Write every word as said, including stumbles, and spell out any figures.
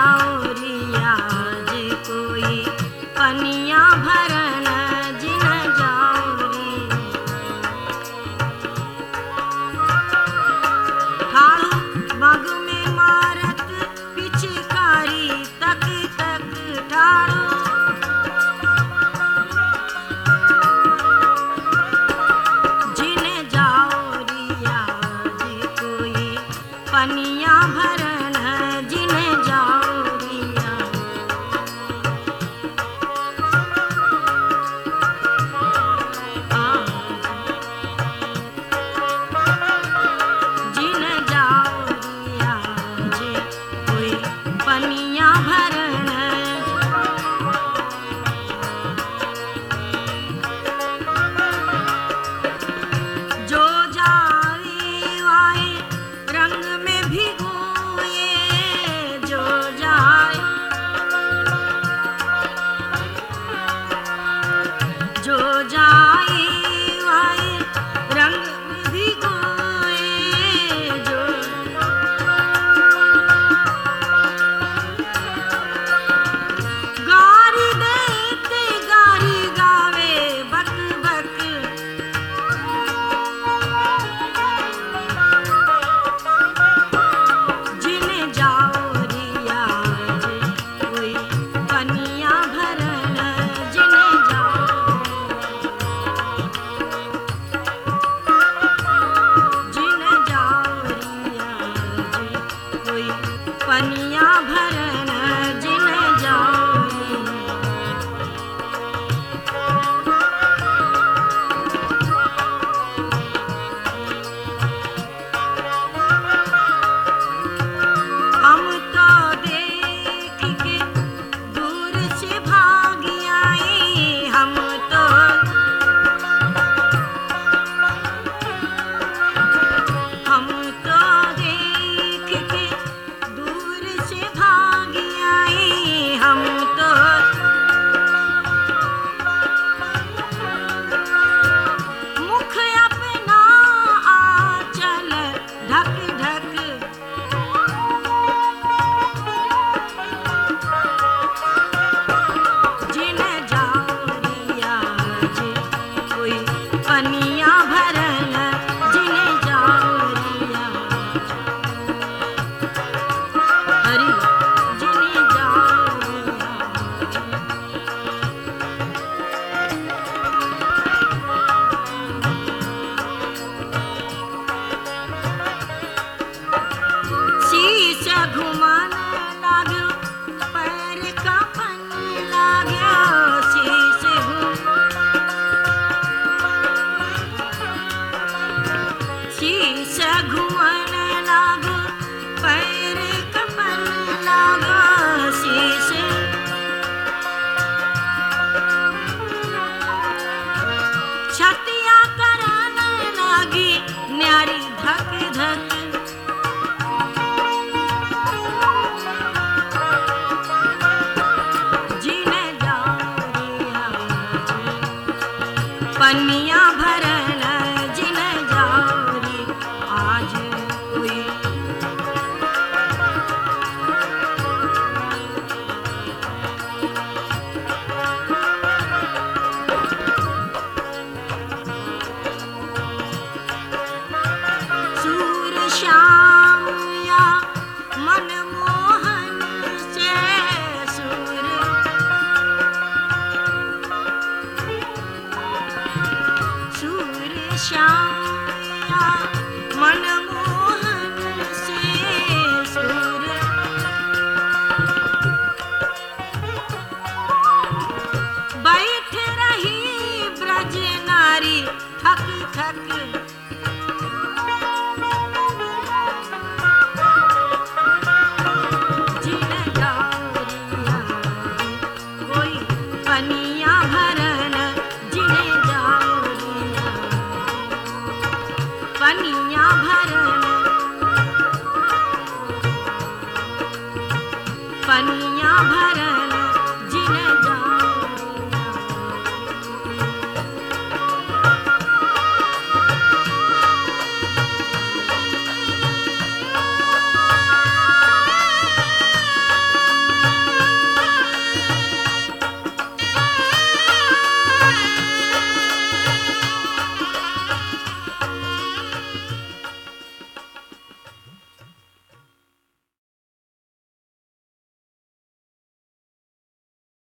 जाओरिया जे कोई पनिया भरन जिन जाओरी ठाड़ो बाग में मारत पिचकारी तक तक ठाड़ो जिन जाओरिया जे कोई पनिया भरन जिन जाओरिया जिन जाओरिया जे कोई पनिया भरन जो जाए वाए रंग में भिगोए जो जाए जो जाए वाए रंग में भिगोए जो गारी देते गारी गावे बक बक जिन जाओरिया जे कोई पनिया भरन जिन जाओ जिन जाओरिया जे कोई पनिया भरन जिन जाओरी हम तो देख के दूर से भाग आए हम तो हम तो देख के दूर से भाग आए हम तो मुख अपना आंचल ढक ढक जिन जाओरिया जे कोई पनिया भरन जिन जाओरिया हरि जिन जाओरिया शीश घुमान लाग्यो पैर कापन लाग्यो शीश घुम शीश घुमन लागो पैर कपन लागो शीश छतिया करन लागी न्यारी धक धक जिन जाओरिया जे पनिया भरन जिन जाओरी आज कोई सूर श्याम या मनमोहन से सूर सूर श्याम या मनमोहन से सूर बैठ रही ब्रज नारी थक थक जिन जाओरिया जे कोई पनिया भरन जिन जाओरिया पनिया भरन पनिया भरन जिन जाओ